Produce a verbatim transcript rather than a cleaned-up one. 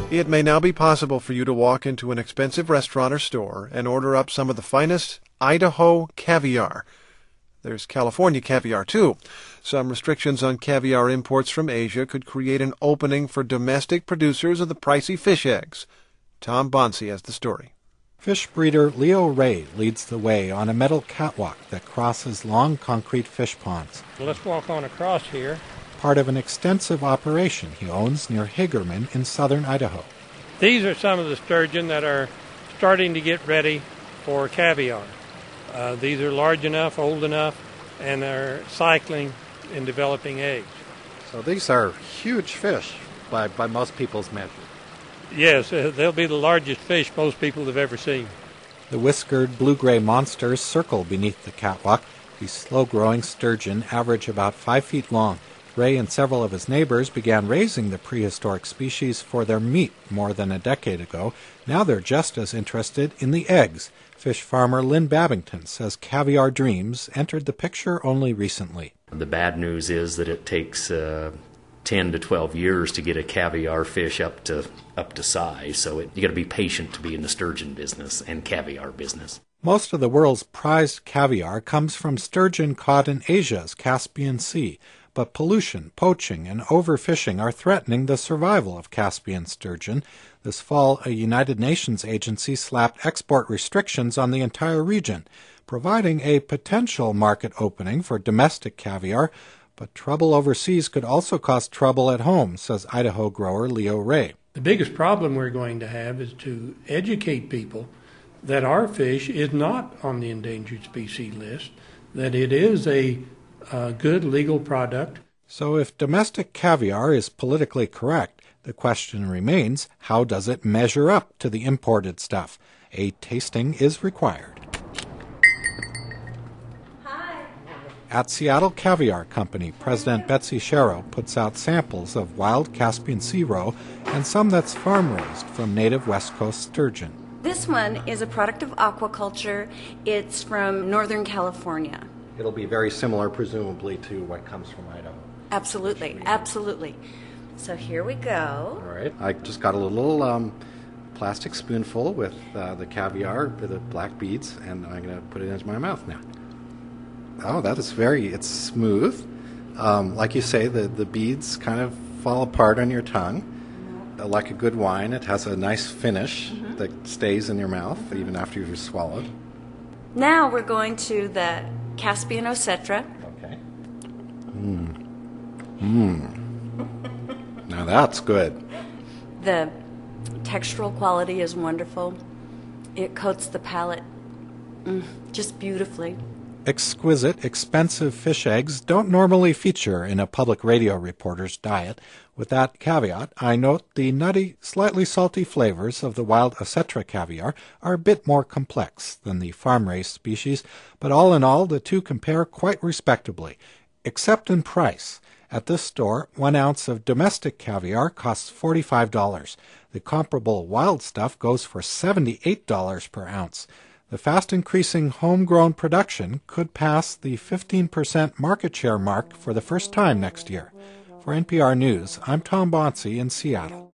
It may now be possible for you to walk into an expensive restaurant or store and order up some of the finest Idaho caviar. There's California caviar, too. Some restrictions on caviar imports from Asia could create an opening for domestic producers of the pricey fish eggs. Tom Bonsi has the story. Fish breeder Leo Ray leads the way on a metal catwalk that crosses long concrete fish ponds. Let's walk on across here. Part of an extensive operation he owns near Hagerman in southern Idaho. These are some of the sturgeon that are starting to get ready for caviar. Uh, these are large enough, old enough, and they're cycling and developing eggs. So these are huge fish by, by most people's measure. Yes, uh, they'll be the largest fish most people have ever seen. The whiskered blue-gray monsters circle beneath the catwalk. These slow-growing sturgeon average about five feet long. Ray and several of his neighbors began raising the prehistoric species for their meat more than a decade ago. Now they're just as interested in the eggs. Fish farmer Lynn Babington says caviar dreams entered the picture only recently. The bad news is that it takes uh, ten to twelve years to get a caviar fish up to up to size, so it, you got to be patient to be in the sturgeon business and caviar business. Most of the world's prized caviar comes from sturgeon caught in Asia's Caspian Sea. But pollution, poaching, and overfishing are threatening the survival of Caspian sturgeon. This fall, a United Nations agency slapped export restrictions on the entire region, providing a potential market opening for domestic caviar. But trouble overseas could also cause trouble at home, says Idaho grower Leo Ray. The biggest problem we're going to have is to educate people that our fish is not on the endangered species list, that it is a a good legal product. So if domestic caviar is politically correct, the question remains, how does it measure up to the imported stuff? A tasting is required. Hi. At Seattle Caviar Company, President Betsy Sharrow puts out samples of wild Caspian sea roe and some that's farm-raised from native West Coast sturgeon. This one is a product of aquaculture. It's from Northern California. It'll be very similar, presumably, to what comes from Idaho. Absolutely, absolutely. So here we go. All right. I just got a little um, plastic spoonful with uh, the caviar, with the black beads, and I'm going to put it into my mouth now. Oh, that is very, it's smooth. Um, like you say, the, the beads kind of fall apart on your tongue. Mm-hmm. Uh, like a good wine, it has a nice finish mm-hmm. that stays in your mouth even after you've swallowed. Now we're going to the Caspian Osetra. Okay. Mmm. Mmm. Now that's good. The textural quality is wonderful. It coats the palate mm, just beautifully. Exquisite, expensive fish eggs don't normally feature in a public radio reporter's diet. With that caveat, I note the nutty, slightly salty flavors of the wild Osetra caviar are a bit more complex than the farm-raised species, but all in all, the two compare quite respectably, except in price. At this store, one ounce of domestic caviar costs forty-five dollars. The comparable wild stuff goes for seventy-eight dollars per ounce. The fast-increasing homegrown production could pass the fifteen percent market share mark for the first time next year. For N P R News, I'm Tom Bonsi in Seattle.